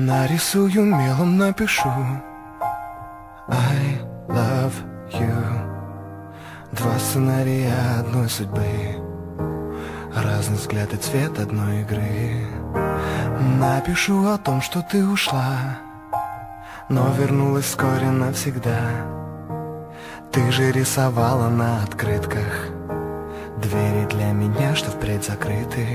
Нарисую мелом, напишу I love you. Два сценария одной судьбы, разный взгляд и цвет одной игры. Напишу о том, что ты ушла, но вернулась вскоре навсегда. Ты же рисовала на открытках двери для меня, что впредь закрыты.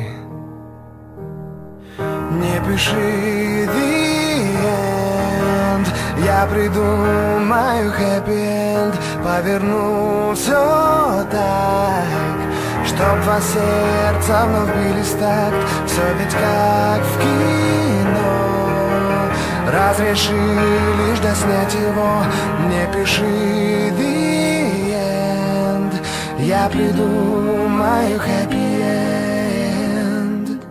Не пиши the end, я придумаю happy end. Поверну все так, чтоб два сердца вновь бились так. Все ведь как в кино. Разреши лишь доснять его. Не пиши the end, я придумаю happy end.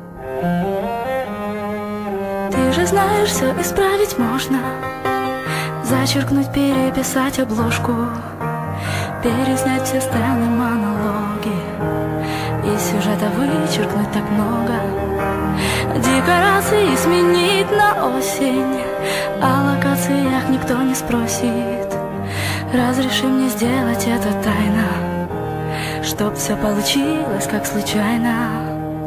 Ты же знаешь, все исправить можно. Зачеркнуть, переписать обложку, переснять все сцены, монологи, и сюжета вычеркнуть так много. Декорации сменить на осень, о локациях никто не спросит. Разреши мне сделать это тайно, чтоб все получилось как случайно.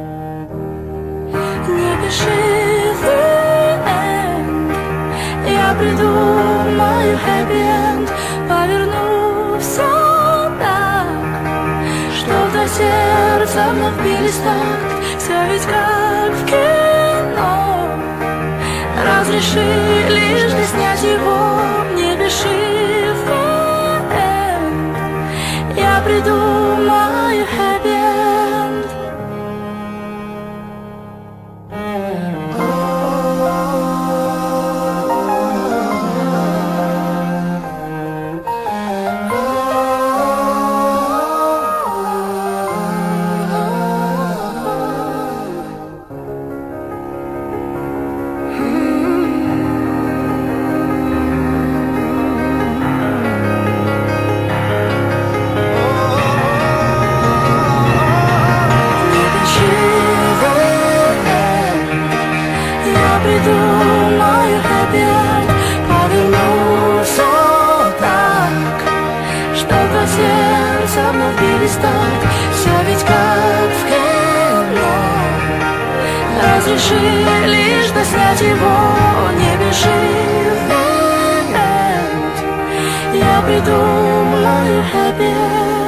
Не пиши the end, я придумаю happy end. Поверну все так, чтоб до сердца вновь бились так. Все ведь как в кино. Разреши лишь доснять его. Не пиши the end, я придумаю happy end. Придумаю happy end. Поверну все так, чтоб два сердца вновь бились так. Все ведь как в кино. Разреши лишь доснять его. Не пиши the end, я придумаю happy end.